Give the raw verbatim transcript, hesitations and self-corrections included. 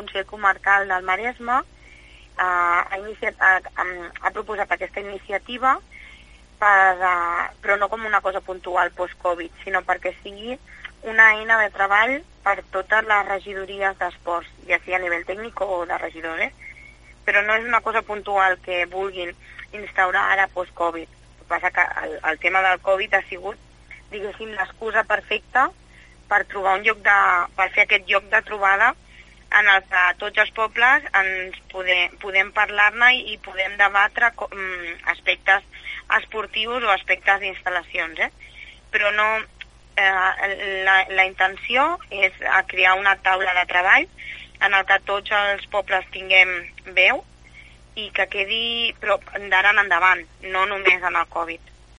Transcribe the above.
Consell Comarcal del Maresme eh, ha, iniciat, ha, ha proposat aquesta iniciativa, per, eh, però no com una cosa puntual post-Covid, sinó perquè sigui una eina de treball per totes les regidories d'esports, ja sigui a nivell tècnic o de regidors, però no és una cosa puntual que vulguin instaurar ara post-Covid. El que passa que el, el tema del Covid ha sigut, diguéssim, l'excusa perfecta per trobar un lloc de, per fer aquest lloc de trobada en el que tots els pobles ens podem, podem parlar-ne i podem debatre um, aspectes esportius o aspectes d'instal·lacions, eh? Però no, eh, la, la intenció és a crear una taula de treball en el que tots els pobles tinguem veu i que quedi, però d'ara en endavant, no només en el Covid.